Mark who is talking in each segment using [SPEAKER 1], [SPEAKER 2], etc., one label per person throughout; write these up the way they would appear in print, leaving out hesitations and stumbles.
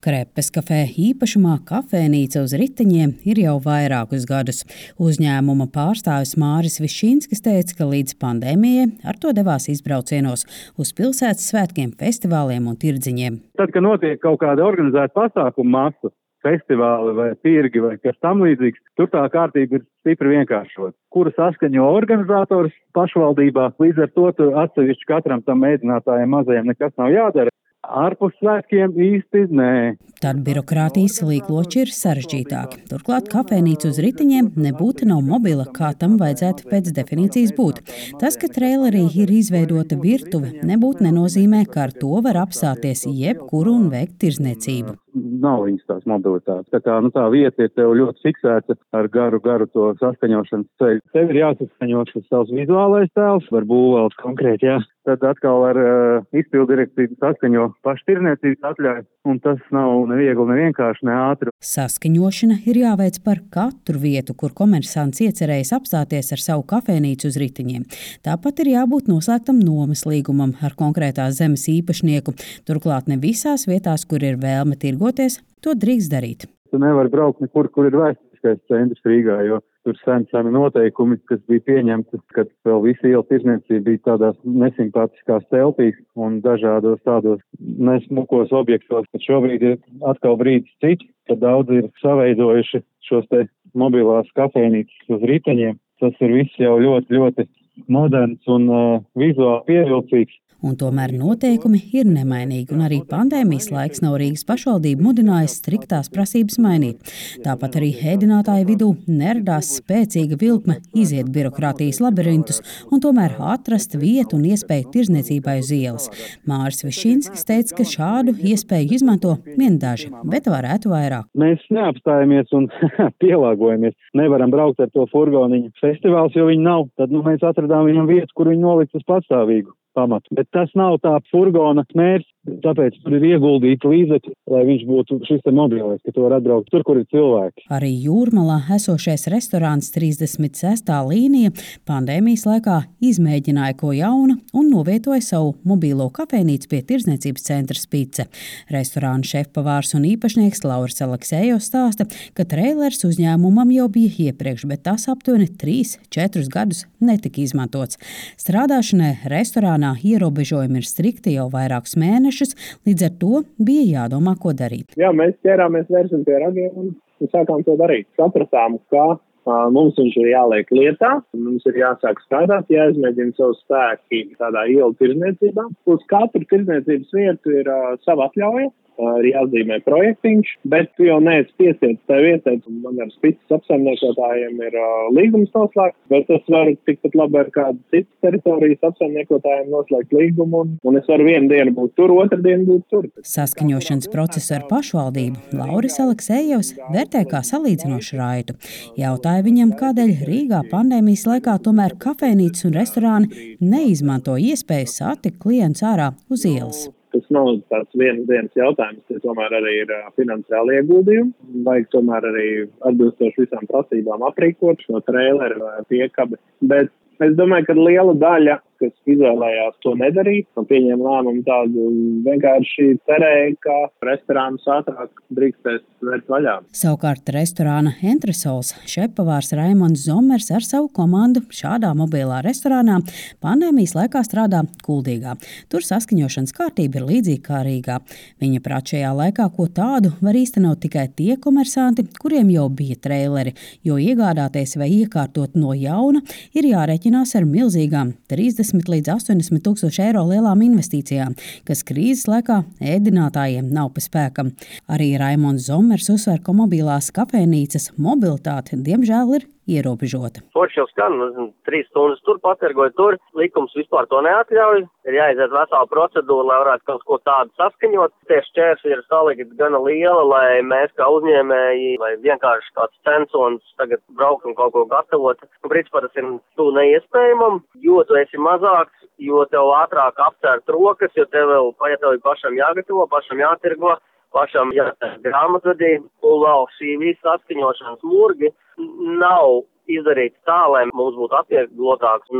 [SPEAKER 1] Krepes kafē īpašumā kafejnīca uz riteņiem ir jau vairākus gadus. Uzņēmuma pārstāvis Māris Višinskis teica, ka līdz pandēmijai ar to devās izbraucienos uz pilsētas svētkiem, festivāliem un tirdziņiem.
[SPEAKER 2] Tad, kad notiek kaut kāda organizēta pasākuma masa, festivāli vai tirgi vai kas tam līdzīgs, tur tā kārtība ir stipri vienkāršot. Kura saskaņo organizators pašvaldībā, līdz ar to tur atsevišķi katram tam mēģinātājiem mazajiem nekas nav jādara. Ārpus svētkiem īsti nē.
[SPEAKER 1] Tad birokrātijas līkloči ir sarežģītāki. Turklāt kafejnīca uz riteņiem nebūtu nav mobila, kā tam vajadzētu pēc definīcijas būt. Tas, ka trailerī ir izveidota virtuve, nebūtu nenozīmē, ka ar to var apstāties jebkuru un veikt tirzniecību.
[SPEAKER 2] Nav viņas tās mobilitātes. Tā vieta ir tev ļoti fiksēta ar garu to saskaņošanas ceļu. Tev ir jāsaskaņo savs vizuālais tēls, var būvēls konkrēti, jā. Tad atkal ar izpildirektīvu saskaņo paštirniecības atļauju, un tas nav neviegli, nevienkārši, ne ātri.
[SPEAKER 1] Saskaņošana ir jāveic par katru vietu, kur komersants iecerējis apstāties ar savu kafejnīcu uz riteņiem. Tāpat ir jābūt noslēgtam nomas līgumam ar konkrētās zemes īpašnieku. Turklāt ne visās vietās, kur ir vēlme tirgoties, to drīkst darīt.
[SPEAKER 2] Tu nevari braukt nekur, kur ir vēsturiskais centrs Rīgā, jo tur seni noteikumi, kas bija pieņemti, kad vēl visa iela tirzniecība bija tādās nesimpātiskās telpīs un dažādos tādos nesmukos objektos. Tad šobrīd ir atkal brīdis cits, kad daudzi ir saveidojuši šos te mobilās kafejnīcas uz riteņiem. Tas ir viss jau ļoti, ļoti moderns un vizuāli pievilcīgs.
[SPEAKER 1] Un tomēr noteikumi ir nemainīgi, un arī pandēmijas laiks nav Rīgas pašvaldību mudinājis striktās prasības mainīt. Tāpat arī ēdinātāju vidū neradās spēcīga vilkme iziet birokrātijas labirintus un tomēr atrast vietu un iespēju tirzniecībai uz ielas. Māris Višinskis teica, ka šādu iespēju izmanto vien daži, bet varētu vairāk.
[SPEAKER 2] Mēs neapstājamies un pielāgojamies. Nevaram braukt ar to furgoniņu festivāls, jo viņi nav. Tad mēs atradām viņam vietu, kur viņi nolikt uz patstāvīgu pamatu. Bet tas nav tā furgona mērķis, tāpēc tur ir ieguldīti līdzekļi, lai viņš būtu šis te mobilais, ka to var atbraukt tur, kur ir cilvēki.
[SPEAKER 1] Arī Jūrmalā esošais restorāns 36. līnija pandēmijas laikā izmēģināja ko jaunu un novietoja savu mobilo kafejnīcu pie tirdzniecības centra Spice. Restorāna šefpavārs un īpašnieks Lauris Aleksējos stāsta, ka treilers uzņēmumam jau bija iepriekš, bet tas aptuveni 3-4 gadus netika izmantots. Strādāšanai restorānā ierobežojumi ir strikti jau vairākus mēnešus, līdz ar to bija jādomā, ko darīt.
[SPEAKER 3] Jā, mēs ķērāmies vērsim pie ragiem un sākām to darīt. Sapratām, ka mums viņš ir jāliek lietā, mums ir jāsāk strādāt, jāizmēģina savu spēku tādā ielu tirzniecībā. Uz katru tirzniecības vietu ir sava atļauja. Ir jāzīmē projektiņš, bet tu jau neesi piesiets tai vietai. Man ar Spicas apsaimniekotājiem ir līgums noslēgts, bet es varu tikpat labi ar kādu citu teritorijas apsaimniekotājiem noslēgt līgumu, un es varu vienu dienu būt tur, otru dienu būt tur.
[SPEAKER 1] Saskaņošanas procesu ar pašvaldību Lauris Aleksējos vērtē kā salīdzinošu raitu. Jautāja viņam, kādēļ Rīgā pandēmijas laikā tomēr kafejnīcas un restorāni neizmanto iespēju satikt klientus ārā uz ielas.
[SPEAKER 3] Tas nav tāds vienas dienas jautājums, tas tomēr arī ir finansiāli ieguldījumi. Vajag tomēr arī atbilstoši visām prasībām aprīkot šo traileru vai piekabi. Bet es domāju, ka liela daļa, kas izvēlējās to nedarīt, un pieņēma lēmumu tādu vienkārši cerēja, ka restorānus ātrāk drīkstēs vērt vaļā.
[SPEAKER 1] Savukārt restorāna Entresols šefpavārs Raimonds Zomers ar savu komandu šādā mobilā restorānā pandēmijas laikā strādā Kuldīgā. Tur saskaņošanas kārtība ir līdzīga kā Rīgā. Viņa prāt šajā laikā ko tādu var īstenot tikai tie komersanti, kuriem jau bija traileri, jo iegādāties vai iekārtot no jauna ir jārēķinās ar milzīgām 30 līdz 80 tūkstoši eiro lielām investīcijām, kas krīzes laikā ēdinātājiem nav pa spēkam. Arī Raimonds Zomers uzsver, ka mobilās kafejnīcas mobilitāte diemžēl ir ierobežota.
[SPEAKER 4] Forši jau skan, 3 stundas tur patergoja tur, likums vispār to neatļauj, ir jāiziet vesela procedūra, lai varētu kaut ko tādu saskaņot. Tieši šķērsi ir salikti gana liela, lai mēs kā uzņēmēji, vai vienkārši kāds censons tagad braukt un kaut ko gatavot. Principā tas ir tu neiespējamam, jo tu esi mazāks, jo tev ātrāk apcērt rokas, jo tev vēl pašam jāgatavo, pašam jātirgo, pašam jāsaka grāmatvedība, un vēl šī visa saskaņošanas murgi nav izdarīts tā, lai mums būtu atvieglotāks un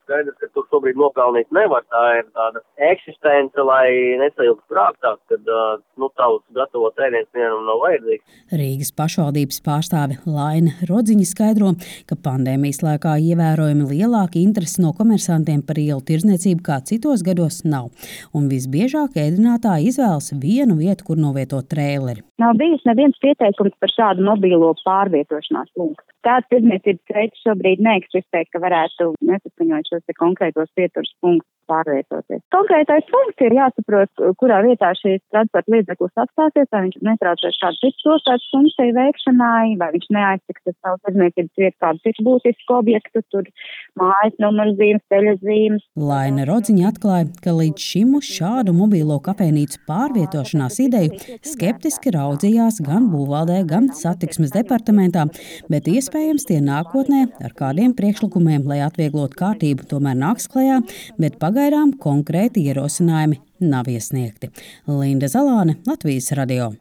[SPEAKER 4] skaidrs, ka tur šobrīd nopelnīt nevar. Tā ir tāda eksistence, lai nesajūgtu prātā, kad tavs gatavot ēdiens vienam nav vajadzīgs.
[SPEAKER 1] Rīgas pašvaldības pārstāve Laina Rodziņa skaidro, ka pandēmijas laikā ievērojami lielāka interese no komersantiem par ielu tirdzniecību kā citos gados nav. Un visbiežāk ēdinātāji izvēlas vienu vietu, kur novietot treileri.
[SPEAKER 5] Nav bijis neviens pieteikums par šādu mobīlo pārvietošanās punktu. Tāds tirdzniecības veids šobrīd neeksistē, ka varētu nesaskaņot šos konkrētos pieturas punktus pārvietoties. Konkrētais punkts ir jāsaprot, kurā vietā šīs transporta līdzeklis apstāsies, vai viņš netraucēs kādu citu pilsētas funkciju veikšanai, vai viņš neaiztiks ar savu tirdzniecības vietu kādu citu būtisku objektu, tur mājas numuru zīmes, ceļa zīmes.
[SPEAKER 1] Laina Rodziņa atklāja, ka līdz šim uz šādu mobīlo kafejnīcu pārvietošanās ideju skeptiski raudzījās gan būvvaldē, gan satiksmes departamentā, bet iespējams tie nākotnē ar kādiem priekšlikumiem, lai atvieglotu kārtību, tomēr nāks klajā, bet pagaidām konkrēti ierosinājumi nav iesniegti. Linda Zalāne, Latvijas radio.